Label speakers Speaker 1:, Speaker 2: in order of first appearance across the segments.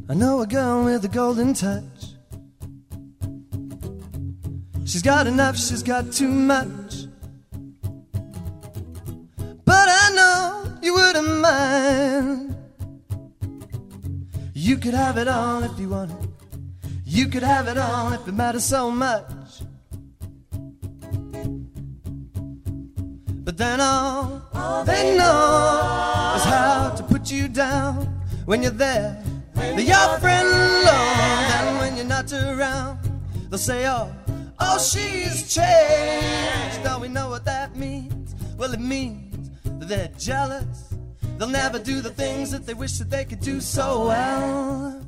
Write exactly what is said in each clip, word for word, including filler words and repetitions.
Speaker 1: I know a girl with a golden touch. She's got enough, she's got too much. But I know you wouldn't mind. You could have it all if you wanted. You could have it all if it matters so much. But then all, all they know is how to put you down. When you're there, they're your friend alone. And when you're not around, they'll say, oh, oh, she's changed. Don't we know what that means? Well, it means that they're jealous. They'll never do the things that they wish that they could do so well.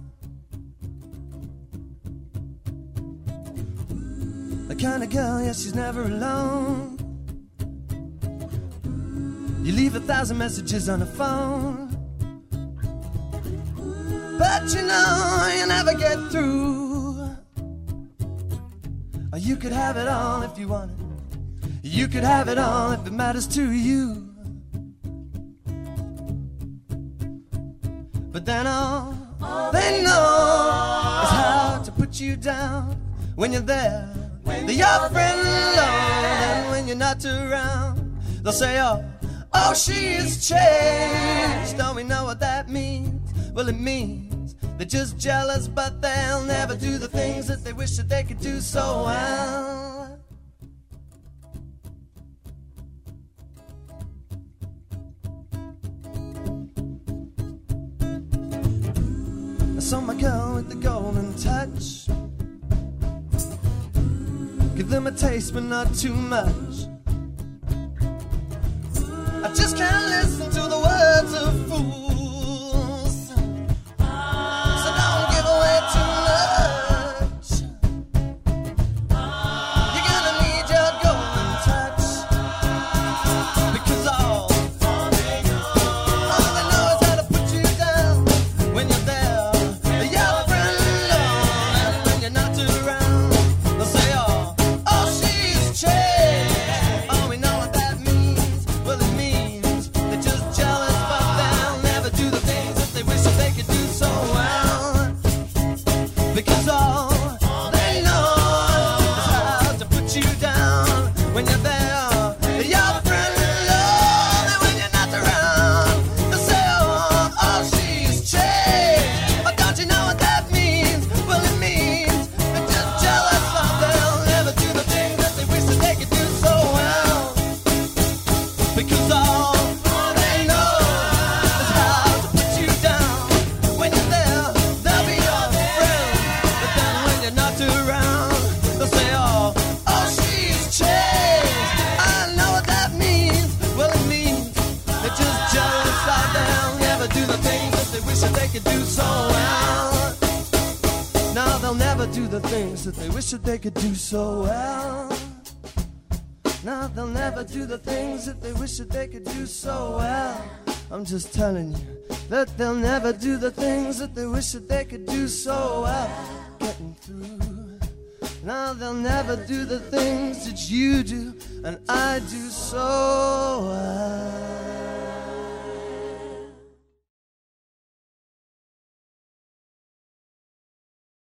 Speaker 1: The kind of girl, yes, she's never alone. You leave a thousand messages on the phone, but you know you never get through. Or you could have it all if you wanted. You could have it all if it matters to you. But then all, all they know is how to put you down. When you're there, they're your friend alone. And when you're not around, they'll say, oh, oh, she's changed. Don't we know what that means? Well, it means they're just jealous, but they'll never do the things that they wish that they could do so well. I saw my girl with the golden touch. Give them a taste, but not too much. I just can't listen to the words of fools, so don't give away too much. You're gonna need your golden touch, because all, all they know, all they know is how to put you down. When you're there, they're your friend alone. And when you're not around, they'll say, oh, oh, she's changed. Oh, we know what that means. Well, it means because all, all they know is how to put you down. When you're there, they're your friend alone. And when you're not around, they'll say, oh, oh, she's changed. Oh, don't you know what that means? Well, it means they're just jealous, but they'll never do the things that they wish that they could do so well. Because all, all they know is how to put you down. When you're there, they'll be your friend. Not around, they'll say, oh, oh, she's changed. I know what that means. Well, it means they're just jealous, but they'll never do the things that they wish that they could do so well. No, they'll never do the things that they wish that they could do so well. No, they'll never do the things that they wish that they could do so well. I'm just telling you that they'll never do the things that they wish that they could do so well. Getting through. Now they'll never do the things that you do and I do so well.